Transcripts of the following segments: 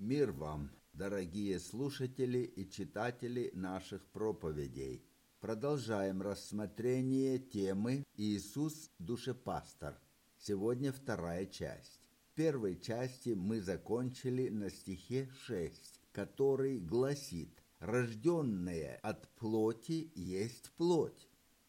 Мир вам, дорогие слушатели и читатели наших проповедей. Продолжаем рассмотрение темы «Иисус – душепастор». Сегодня вторая часть. В первой части мы закончили на стихе 6, который гласит: «Рожденное от плоти есть плоть».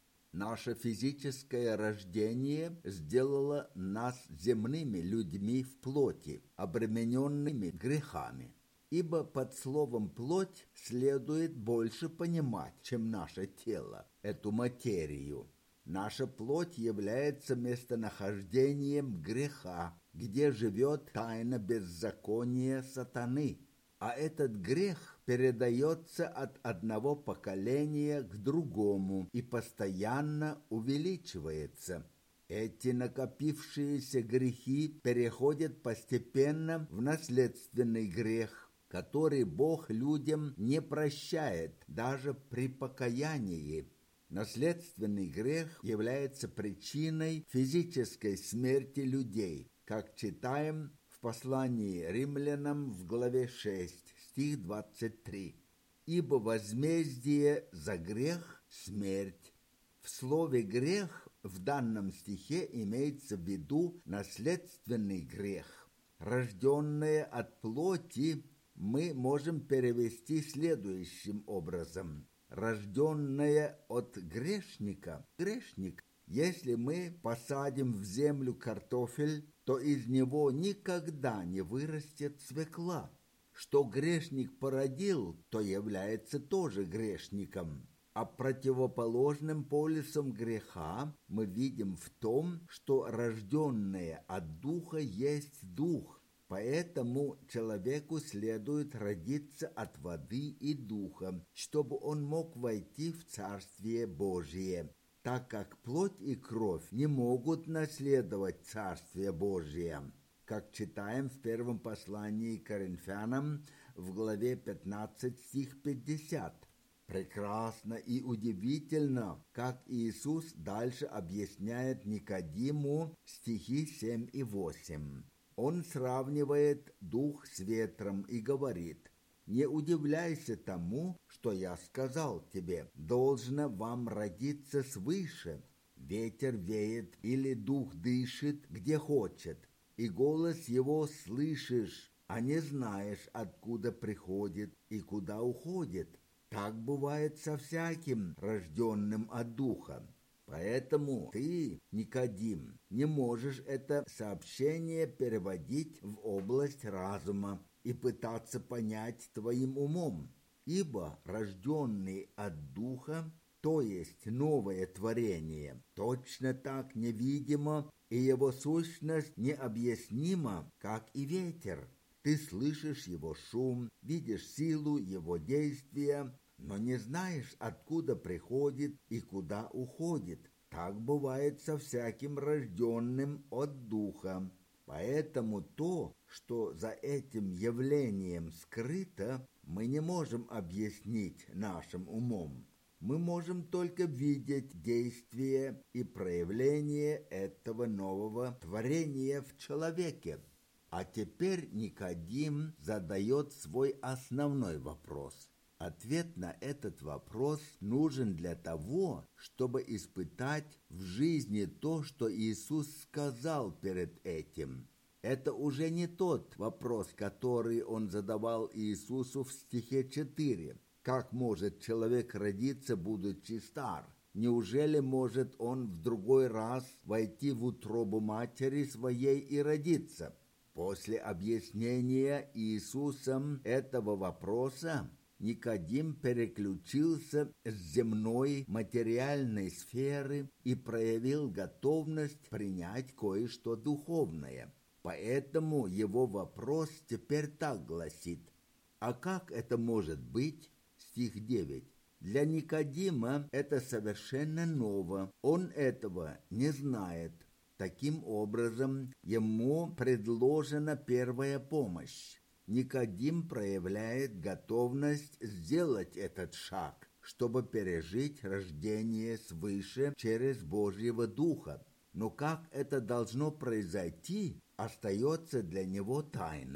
Наше физическое рождение сделало нас земными людьми в плоти, обремененными грехами. Ибо под словом «плоть» следует больше понимать, чем наше тело, эту материю. Наша плоть является местонахождением греха, где живет тайна беззакония сатаны. А этот грех передается от одного поколения к другому и постоянно увеличивается. Эти накопившиеся грехи переходят постепенно в наследственный грех, который Бог людям не прощает даже при покаянии. Наследственный грех является причиной физической смерти людей, как читаем в послании римлянам в главе 6, стих 23. «Ибо возмездие за грех – смерть». В слове «грех» в данном стихе имеется в виду наследственный грех. Рожденное от плоти мы можем перевести следующим образом: рожденное от грешника – грешник. Если мы посадим в землю картофель, то из него никогда не вырастет свекла. Что грешник породил, то является тоже грешником. А противоположным полюсом греха мы видим в том, что рожденное от духа есть дух. Поэтому человеку следует родиться от воды и духа, чтобы он мог войти в Царствие Божие, так как плоть и кровь не могут наследовать Царствие Божие, как читаем в первом послании к Коринфянам в главе 15, стих 50. Прекрасно и удивительно, как Иисус дальше объясняет Никодиму стихи 7 и 8. Он сравнивает дух с ветром и говорит: «Не удивляйся тому, что я сказал тебе, должно вам родиться свыше. Ветер веет или дух дышит, где хочет, и голос его слышишь, а не знаешь, откуда приходит и куда уходит. Так бывает со всяким, рожденным от духа». Поэтому ты, Никодим, не можешь это сообщение переводить в область разума и пытаться понять твоим умом, ибо рожденный от духа, то есть новое творение, точно так невидимо, и его сущность необъяснима, как и ветер. Ты слышишь его шум, видишь силу его действия, но не знаешь, откуда приходит и куда уходит. Так бывает со всяким рожденным от духа. Поэтому то, что за этим явлением скрыто, мы не можем объяснить нашим умом. Мы можем только видеть действие и проявление этого нового творения в человеке. А теперь Никодим задает свой основной вопрос. Ответ на этот вопрос нужен для того, чтобы испытать в жизни то, что Иисус сказал перед этим. Это уже не тот вопрос, который он задавал Иисусу в стихе 4. Как может человек родиться, будучи стар? Неужели может он в другой раз войти в утробу матери своей и родиться? После объяснения Иисусом этого вопроса Никодим переключился с земной материальной сферы и проявил готовность принять кое-что духовное. Поэтому его вопрос теперь так гласит: «А как это может быть?» Стих 9. Для Никодима это совершенно ново, он этого не знает. Таким образом, ему предложена первая помощь. Никодим проявляет готовность сделать этот шаг, чтобы пережить рождение свыше через Божьего Духа. Но как это должно произойти, остается для него тайной.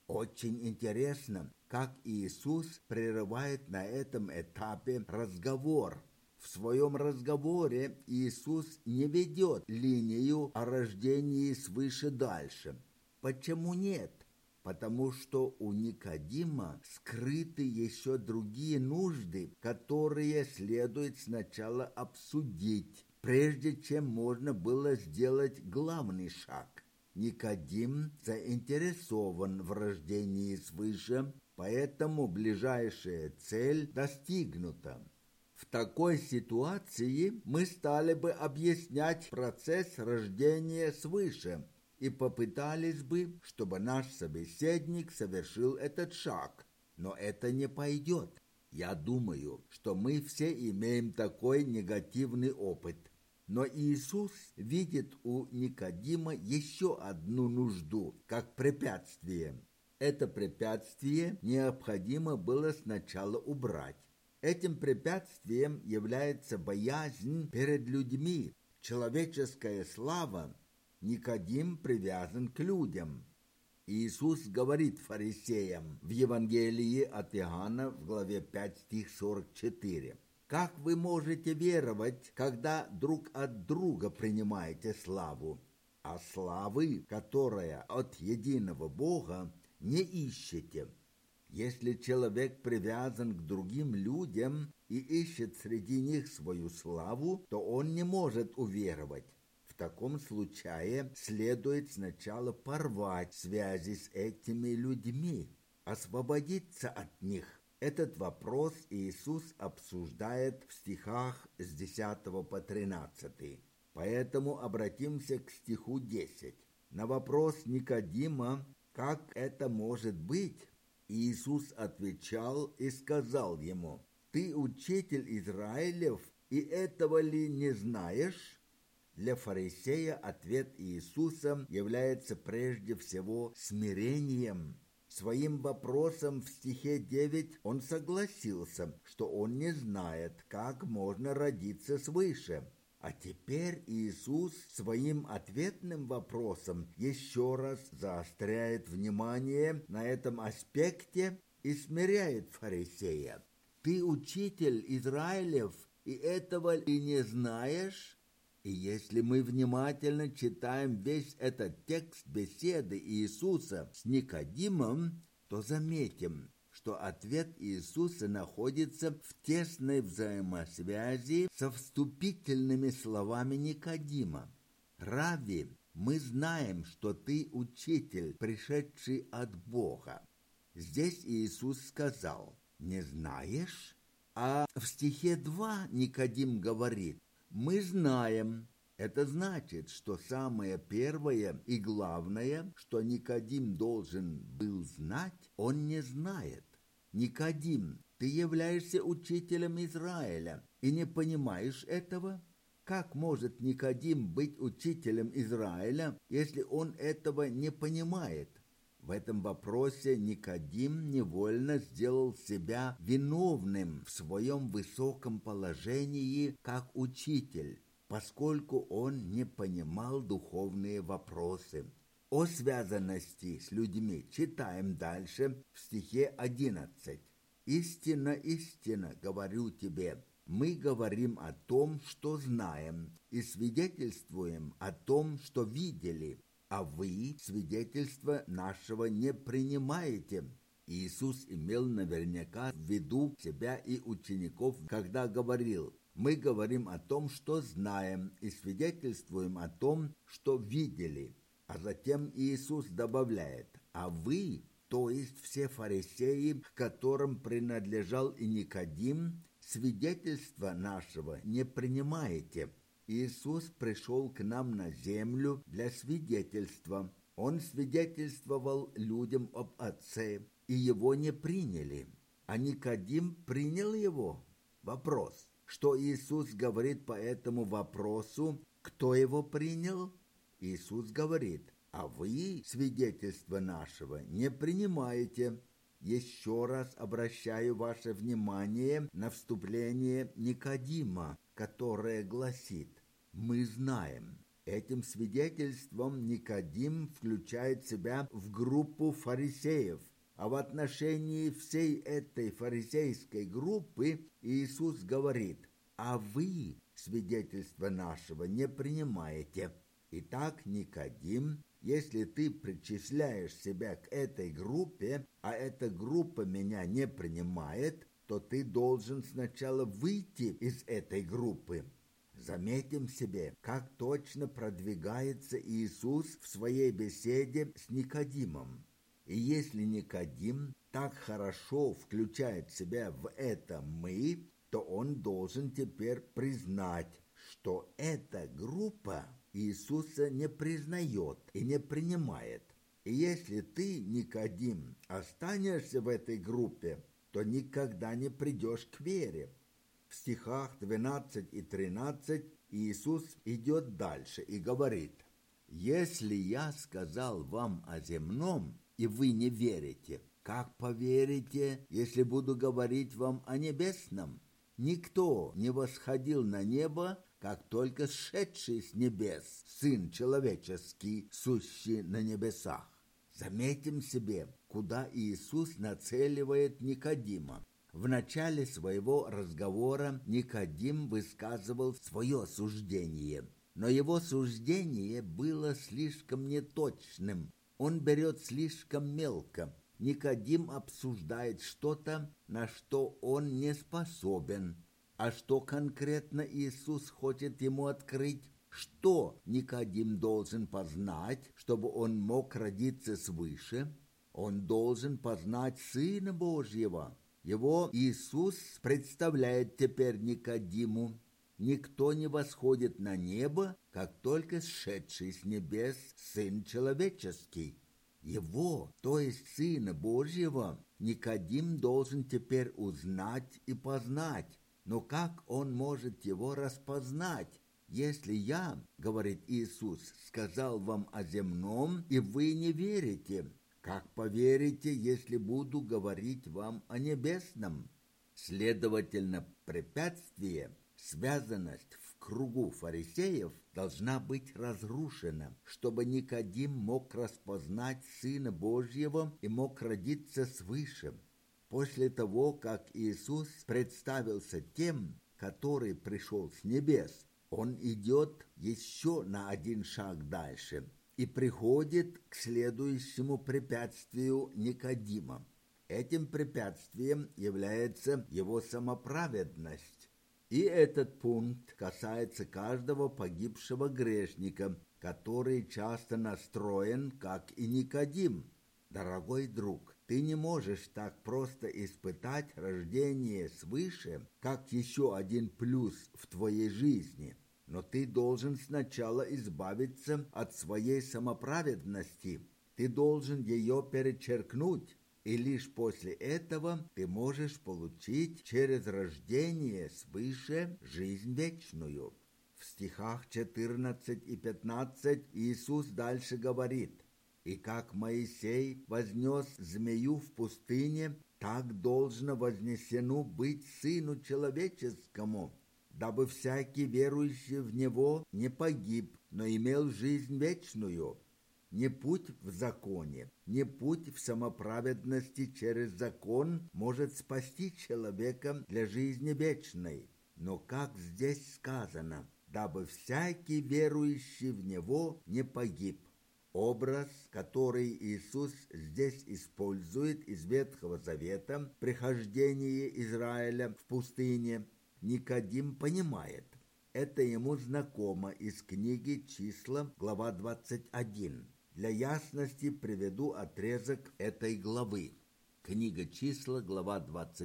Очень интересно, как Иисус прерывает на этом этапе разговор. В своем разговоре Иисус не ведет линию о рождении свыше дальше. Почему нет? Потому что у Никодима скрыты еще другие нужды, которые следует сначала обсудить, прежде чем можно было сделать главный шаг. Никодим заинтересован в рождении свыше, поэтому ближайшая цель достигнута. В такой ситуации мы стали бы объяснять процесс рождения свыше и попытались бы, чтобы наш собеседник совершил этот шаг. Но это не пойдет. Я думаю, что мы все имеем такой негативный опыт. Но Иисус видит у Никодима еще одну нужду, как препятствие. Это препятствие необходимо было сначала убрать. Этим препятствием является боязнь перед людьми, человеческая слава. Никодим привязан к людям. Иисус говорит фарисеям в Евангелии от Иоанна в главе 5, стих 44. «Как вы можете веровать, когда друг от друга принимаете славу, а славы, которая от единого Бога, не ищете?» Если человек привязан к другим людям и ищет среди них свою славу, то он не может уверовать. В таком случае следует сначала порвать связи с этими людьми, освободиться от них. Этот вопрос Иисус обсуждает в стихах с 10 по 13. Поэтому обратимся к стиху 10. На вопрос Никодима, как это может быть, Иисус отвечал и сказал ему: «Ты учитель Израилев, и этого ли не знаешь?» Для фарисея ответ Иисуса является прежде всего смирением. Своим вопросом в стихе 9 он согласился, что он не знает, как можно родиться свыше. А теперь Иисус своим ответным вопросом еще раз заостряет внимание на этом аспекте и смиряет фарисея. «Ты учитель Израилев, и этого ли не знаешь?» И если мы внимательно читаем весь этот текст беседы Иисуса с Никодимом, то заметим, что ответ Иисуса находится в тесной взаимосвязи со вступительными словами Никодима. «Равви, мы знаем, что ты учитель, пришедший от Бога». Здесь Иисус сказал: «Не знаешь?» А в стихе 2 Никодим говорит: «Мы знаем». Это значит, что самое первое и главное, что Никодим должен был знать, он не знает. «Никодим, ты являешься учителем Израиля и не понимаешь этого?» Как может Никодим быть учителем Израиля, если он этого не понимает? В этом вопросе Никодим невольно сделал себя виновным в своем высоком положении как учитель, поскольку он не понимал духовные вопросы. О связанности с людьми читаем дальше в стихе 11. «Истинно, истинно говорю тебе, мы говорим о том, что знаем, и свидетельствуем о том, что видели, а вы свидетельства нашего не принимаете». Иисус имел наверняка в виду себя и учеников, когда говорил: «Мы говорим о том, что знаем, и свидетельствуем о том, что видели». А затем Иисус добавляет: «А вы, то есть все фарисеи, к которым принадлежал и Никодим, свидетельства нашего не принимаете». Иисус пришел к нам на землю для свидетельства. Он свидетельствовал людям об Отце, и его не приняли. А Никодим принял его. Вопрос: что Иисус говорит по этому вопросу? Кто его принял? Иисус говорит: «А вы свидетельства нашего не принимаете». Еще раз обращаю ваше внимание на вступление Никодима, которое гласит: «Мы знаем». Этим свидетельством Никодим включает себя в группу фарисеев, а в отношении всей этой фарисейской группы Иисус говорит: «А вы свидетельство нашего не принимаете». Итак, Никодим, если ты причисляешь себя к этой группе, а эта группа меня не принимает, то ты должен сначала выйти из этой группы. Заметим себе, как точно продвигается Иисус в своей беседе с Никодимом. И если Никодим так хорошо включает себя в это «мы», то он должен теперь признать, что эта группа Иисуса не признает и не принимает. И если ты, Никодим, останешься в этой группе, то никогда не придешь к вере. В стихах 12 и 13 Иисус идет дальше и говорит: «Если я сказал вам о земном, и вы не верите, как поверите, если буду говорить вам о небесном? Никто не восходил на небо, как только сшедший с небес, Сын Человеческий, сущий на небесах». Заметим себе, куда Иисус нацеливает Никодима. В начале своего разговора Никодим высказывал свое суждение, но его суждение было слишком неточным. Он берет слишком мелко. Никодим обсуждает что-то, на что он не способен. А что конкретно Иисус хочет ему открыть? Что Никодим должен познать, чтобы он мог родиться свыше? Он должен познать Сына Божьего. Его Иисус представляет теперь Никодиму. Никто не восходит на небо, как только сшедший с небес Сын Человеческий. Его, то есть Сына Божьего, Никодим должен теперь узнать и познать. Но как он может его распознать? «Если я, — говорит Иисус, — сказал вам о земном, и вы не верите, как поверите, если буду говорить вам о небесном?» Следовательно, препятствие, связанность в кругу фарисеев должна быть разрушена, чтобы Никодим мог распознать Сына Божьего и мог родиться свыше. После того, как Иисус представился тем, который пришел с небес, он идет еще на один шаг дальше и приходит к следующему препятствию Никодима. Этим препятствием является его самоправедность. И этот пункт касается каждого погибшего грешника, который часто настроен, как и Никодим. Дорогой друг, ты не можешь так просто испытать рождение свыше, как еще один плюс в твоей жизни. Но ты должен сначала избавиться от своей самоправедности. Ты должен ее перечеркнуть. И лишь после этого ты можешь получить через рождение свыше жизнь вечную. В стихах 14 и 15 Иисус дальше говорит: «И как Моисей вознес змею в пустыне, так должно вознесено быть Сыну Человеческому, дабы всякий верующий в Него не погиб, но имел жизнь вечную». Не путь в законе, не путь в самоправедности через закон может спасти человека для жизни вечной. Но как здесь сказано, дабы всякий верующий в Него не погиб. Образ, который Иисус здесь использует из Ветхого Завета, прихождение Израиля в пустыне, Никодим понимает. Это ему знакомо из книги «Числа», глава 21. Для ясности приведу отрезок этой главы. Книга «Числа», глава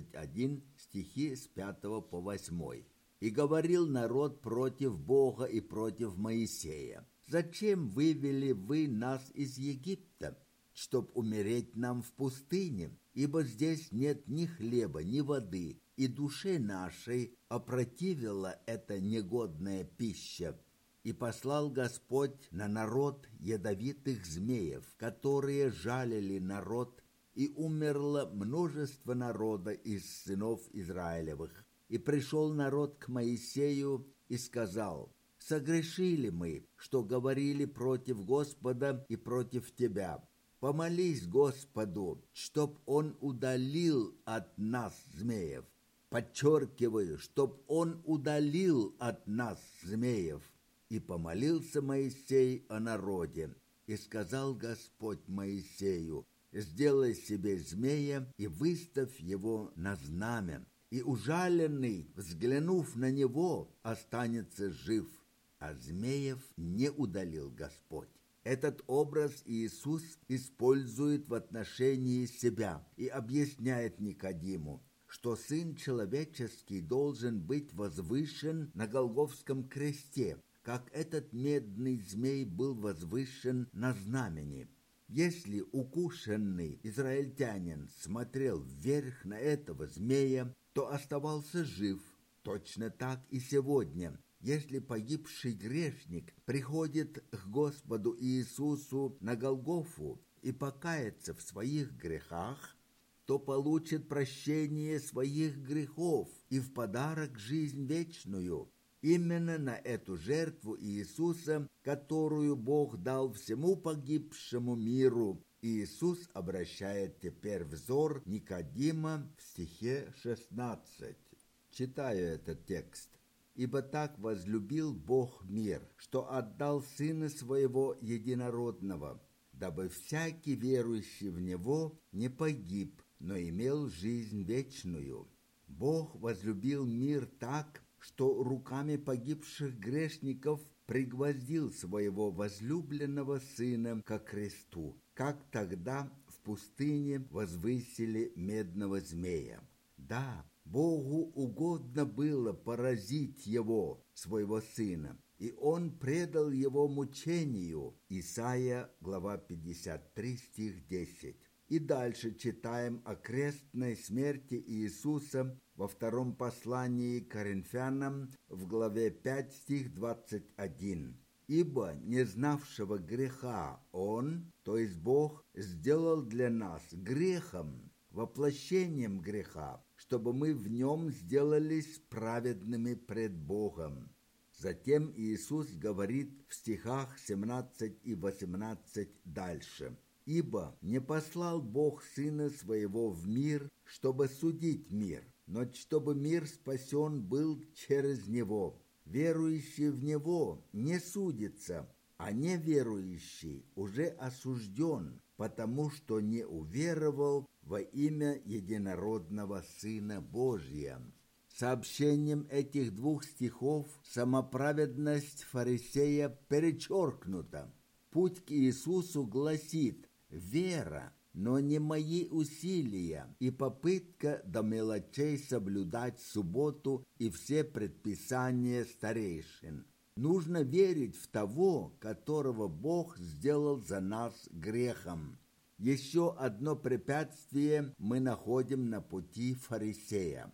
21, стихи с 5 по 8. «И говорил народ против Бога и против Моисея: зачем вывели вы нас из Египта, чтоб умереть нам в пустыне? Ибо здесь нет ни хлеба, ни воды, и душе нашей опротивила эта негодная пища. И послал Господь на народ ядовитых змеев, которые жалили народ, и умерло множество народа из сынов Израилевых. И пришел народ к Моисею и сказал: согрешили мы, что говорили против Господа и против Тебя. Помолись Господу, чтоб Он удалил от нас змеев. Подчеркиваю, чтоб Он удалил от нас змеев. И помолился Моисей о народе. И сказал Господь Моисею: сделай себе змея и выставь его на знамя. И ужаленный, взглянув на него, останется жив. А змеев не удалил Господь. Этот образ Иисус использует в отношении себя и объясняет Никодиму, что Сын Человеческий должен быть возвышен на Голгофском кресте, как этот медный змей был возвышен на знамени. Если укушенный израильтянин смотрел вверх на этого змея, то оставался жив. Точно так и сегодня. Если погибший грешник приходит к Господу Иисусу на Голгофу и покается в своих грехах, то получит прощение своих грехов и в подарок жизнь вечную. Именно на эту жертву Иисуса, которую Бог дал всему погибшему миру, Иисус обращает теперь взор Никодима в стихе 16. Читаю этот текст. «Ибо так возлюбил Бог мир, что отдал Сына Своего Единородного, дабы всякий верующий в Него не погиб, но имел жизнь вечную. Бог возлюбил мир так, что руками погибших грешников пригвоздил Своего возлюбленного Сына ко кресту, как тогда в пустыне возвысили медного змея. Да, Богу угодно было поразить Его, Своего Сына, и Он предал Его мучению». Исайя, глава 53, стих 10. И дальше читаем о крестной смерти Иисуса во втором послании к Коринфянам в главе 5, стих 21. «Ибо не знавшего греха Он, то есть Бог, сделал для нас грехом, воплощением греха, чтобы мы в нем сделались праведными пред Богом». Затем Иисус говорит в стихах 17 и 18 дальше: «Ибо не послал Бог Сына Своего в мир, чтобы судить мир, но чтобы мир спасен был через Него. Верующий в Него не судится, а неверующий уже осужден, потому что не уверовал во имя Единородного Сына Божия». Сообщением этих двух стихов самоправедность фарисея перечеркнута. Путь к Иисусу гласит: вера, но не мои усилия и попытка до мелочей соблюдать субботу и все предписания старейшин. Нужно верить в того, которого Бог сделал за нас грехом. Еще одно препятствие мы находим на пути фарисея.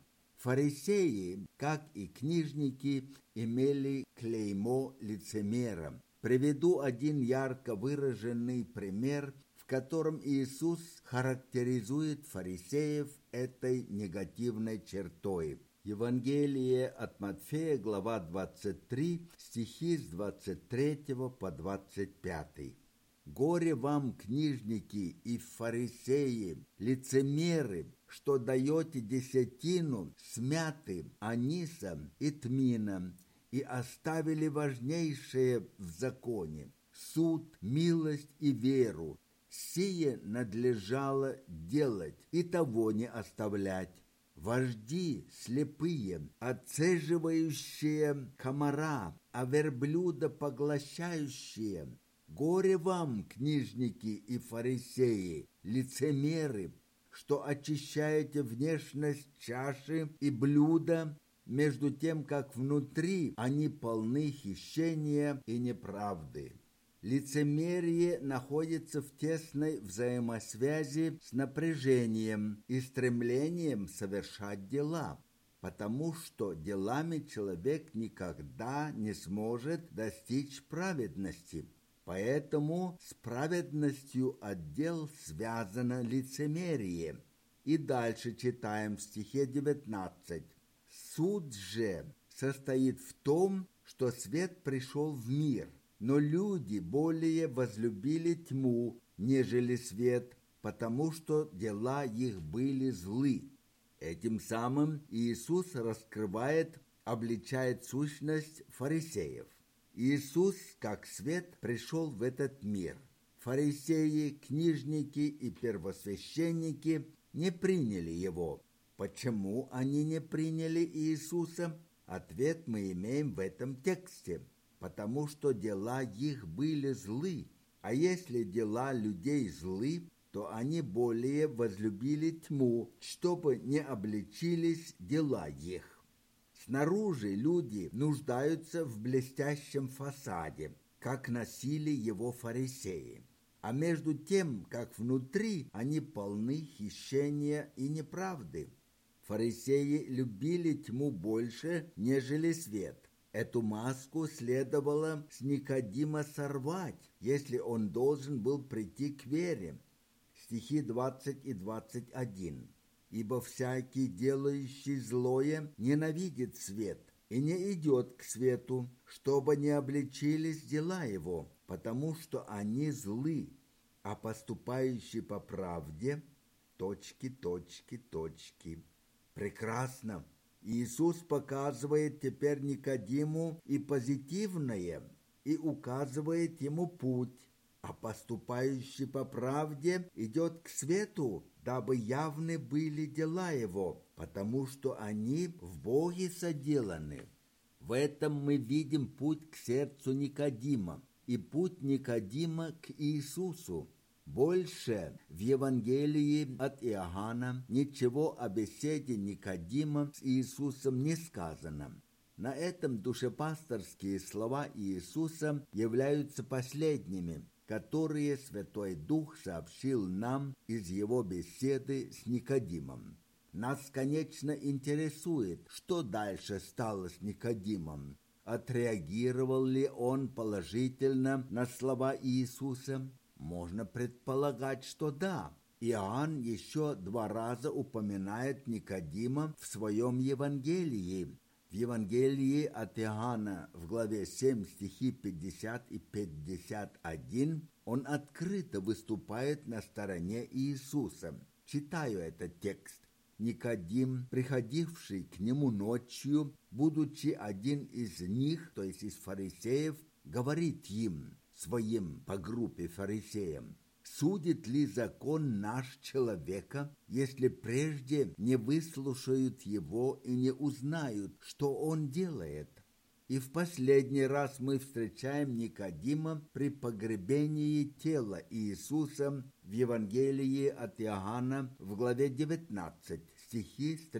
Фарисеи, как и книжники, имели клеймо лицемера. Приведу один ярко выраженный пример, в котором Иисус характеризует фарисеев этой негативной чертой. Евангелие от Матфея, глава 23, стихи с 23 по 25. «Горе вам, книжники и фарисеи, лицемеры, что даете десятину с мяты, аниса и тмина, и оставили важнейшее в законе – суд, милость и веру. Сие надлежало делать, и того не оставлять. Вожди слепые, отцеживающие комара, а верблюда поглощающие. Горе вам, книжники и фарисеи, лицемеры, что очищаете внешность чаши и блюда, между тем, как внутри они полны хищения и неправды». Лицемерие находится в тесной взаимосвязи с напряжением и стремлением совершать дела, потому что делами человек никогда не сможет достичь праведности. Поэтому с праведностью от дел связано лицемерие. И дальше читаем в стихе 19. «Суд же состоит в том, что свет пришел в мир, но люди более возлюбили тьму, нежели свет, потому что дела их были злы. Этим самым Иисус раскрывает, обличает сущность фарисеев. Иисус, как свет, пришел в этот мир. Фарисеи, книжники и первосвященники не приняли его. Почему они не приняли Иисуса? Ответ мы имеем в этом тексте. Потому что дела их были злы. А если дела людей злы, то они более возлюбили тьму, чтобы не обличились дела их. Снаружи люди нуждаются в блестящем фасаде, как носили его фарисеи. А между тем, как внутри, они полны хищения и неправды. Фарисеи любили тьму больше, нежели свет. Эту маску следовало с Никодима сорвать, если он должен был прийти к вере. Стихи 20 и 21. «Ибо всякий, делающий злое, ненавидит свет и не идет к свету, чтобы не обличились дела его, потому что они злы, а поступающий по правде...» Прекрасно! Иисус показывает теперь Никодиму и позитивное, и указывает ему путь, а поступающий по правде идет к свету, дабы явны были дела его, потому что они в Боге соделаны. В этом мы видим путь к сердцу Никодима и путь Никодима к Иисусу. Больше в Евангелии от Иоанна ничего о беседе Никодима с Иисусом не сказано. На этом душепасторские слова Иисуса являются последними, которые Святой Дух сообщил нам из его беседы с Никодимом. Нас, конечно, интересует, что дальше стало с Никодимом. Отреагировал ли он положительно на слова Иисуса? Можно предполагать, что да. Иоанн еще 2 раза упоминает Никодима в своем Евангелии. В Евангелии от Иоанна в главе 7 стихи 50 и 51 он открыто выступает на стороне Иисуса. Читаю этот текст. Никодим, приходивший к нему ночью, будучи один из них, то есть из фарисеев, говорит им, своим по группе фарисеям: «Судит ли закон наш человека, если прежде не выслушают его и не узнают, что он делает?» И в последний раз мы встречаем Никодима при погребении тела Иисуса в Евангелии от Иоанна в главе 19, стихи с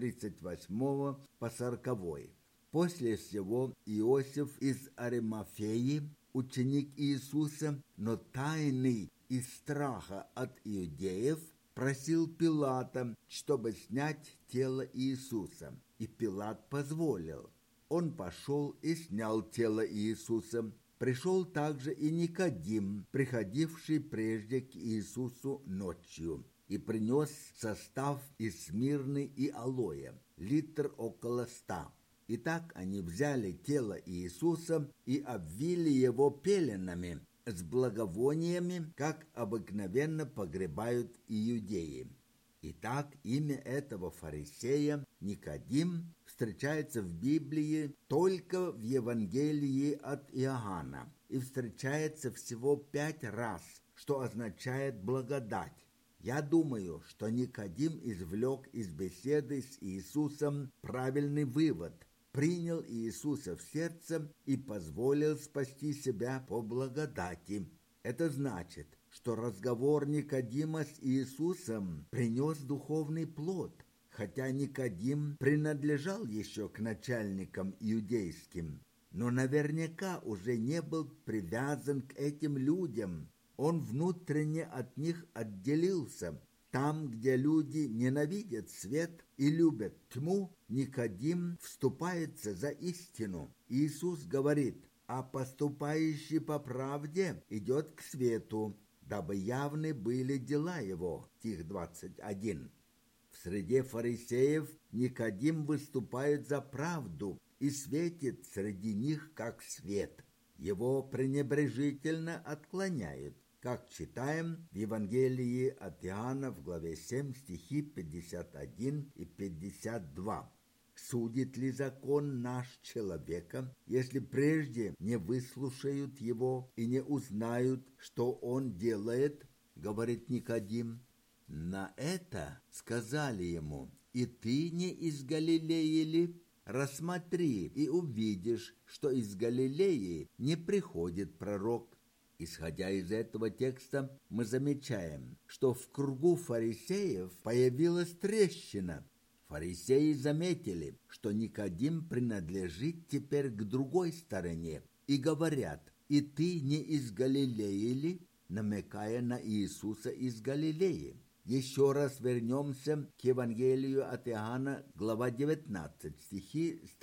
38 по 40. После всего Иосиф из Аримафеи, ученик Иисуса, но тайный из страха от иудеев, просил Пилата, чтобы снять тело Иисуса, и Пилат позволил. Он пошел и снял тело Иисуса. Пришел также и Никодим, приходивший прежде к Иисусу ночью, и принес состав из смирны и алоэ, литр около 100. Итак, они взяли тело Иисуса и обвили его пеленами с благовониями, как обыкновенно погребают иудеи. Итак, имя этого фарисея Никодим встречается в Библии только в Евангелии от Иоанна и встречается всего 5 раз, что означает благодать. Я думаю, что Никодим извлек из беседы с Иисусом правильный вывод, принял Иисуса в сердце и позволил спасти себя по благодати. Это значит, что разговор Никодима с Иисусом принес духовный плод, хотя Никодим принадлежал еще к начальникам иудейским, но наверняка уже не был привязан к этим людям. Он внутренне от них отделился. Там, где люди ненавидят свет и любят тьму, Никодим вступается за истину. Иисус говорит: «А поступающий по правде идет к свету, дабы явны были дела его». Стих 21. В среде фарисеев Никодим выступает за правду и светит среди них, как свет. Его пренебрежительно отклоняют, как читаем в Евангелии от Иоанна в главе 7, стихи 51 и 52. Судит ли закон наш человека, если прежде не выслушают его и не узнают, что он делает, говорит Никодим. На это сказали ему: и ты не из Галилеи ли? Рассмотри и увидишь, что из Галилеи не приходит пророк. Исходя из этого текста, мы замечаем, что в кругу фарисеев появилась трещина. Фарисеи заметили, что Никодим принадлежит теперь к другой стороне, и говорят: и ты не из Галилеи ли? Намекая на Иисуса из Галилеи. Еще раз вернемся к Евангелию от Иоанна, глава 19, стихи с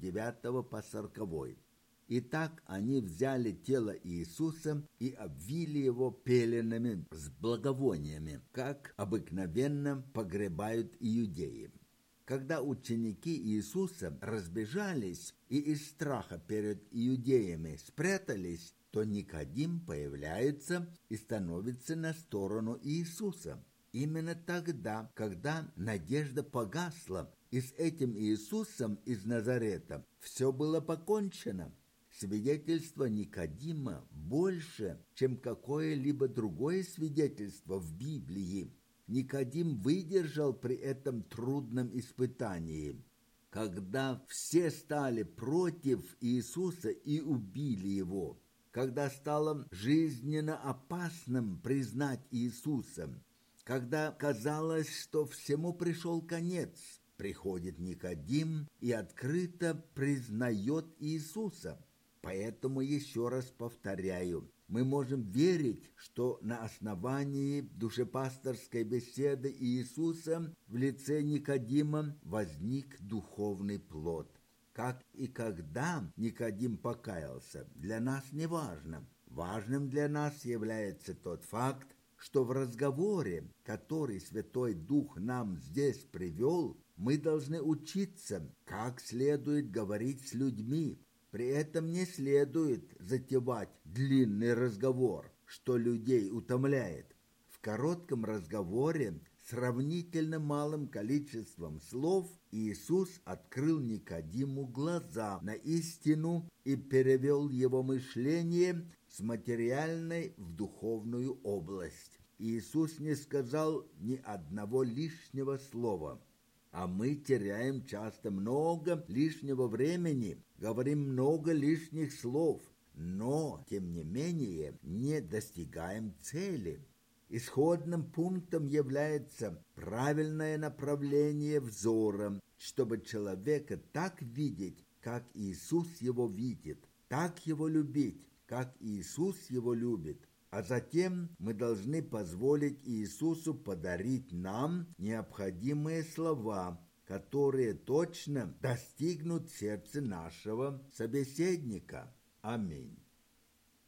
39 по 40. Итак, они взяли тело Иисуса и обвили его пеленами с благовониями, как обыкновенно погребают иудеи. Когда ученики Иисуса разбежались и из страха перед иудеями спрятались, то Никодим появляется и становится на сторону Иисуса. Именно тогда, когда надежда погасла, и с этим Иисусом из Назарета все было покончено. Свидетельство Никодима больше, чем какое-либо другое свидетельство в Библии. Никодим выдержал при этом трудном испытании. Когда все стали против Иисуса и убили его, когда стало жизненно опасным признать Иисуса, когда казалось, что всему пришел конец, приходит Никодим и открыто признает Иисуса. Поэтому еще раз повторяю, мы можем верить, что на основании душепасторской беседы Иисуса в лице Никодима возник духовный плод. Как и когда Никодим покаялся, для нас не важно. Важным для нас является тот факт, что в разговоре, который Святой Дух нам здесь привел, мы должны учиться, как следует говорить с людьми. При этом не следует затевать длинный разговор, что людей утомляет. В коротком разговоре, сравнительно малым количеством слов, Иисус открыл Никодиму глаза на истину и перевел его мышление с материальной в духовную область. Иисус не сказал ни одного лишнего слова. А мы теряем часто много лишнего времени, говорим много лишних слов, но, тем не менее, не достигаем цели. Исходным пунктом является правильное направление взора, чтобы человека так видеть, как Иисус его видит, так его любить, как Иисус его любит. А затем мы должны позволить Иисусу подарить нам необходимые слова, которые точно достигнут сердца нашего собеседника. Аминь.